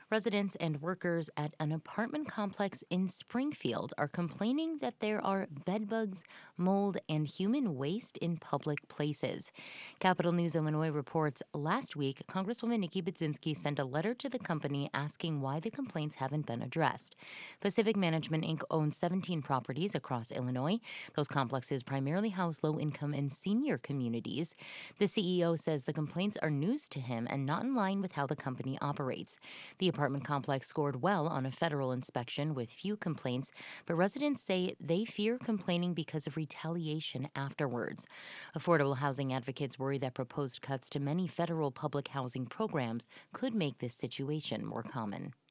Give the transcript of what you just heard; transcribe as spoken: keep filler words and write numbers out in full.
Residents and workers at an apartment complex in Springfield are complaining that there are bedbugs, mold, and human waste in public places. Capital News Illinois reports last week, Congresswoman Nikki Budzinski sent a letter to the company asking why the complaints haven't been addressed. Pacific Management Incorporated owns seventeen properties across Illinois. Those complexes primarily house low-income and senior communities. The C E O says the complaints are news to him and not in line with how the company operates. The apartment complex scored well on a federal inspection with few complaints, but residents say they fear complaining because of retaliation afterwards. Affordable housing advocates worry that proposed cuts to many federal public housing programs could make this situation more common.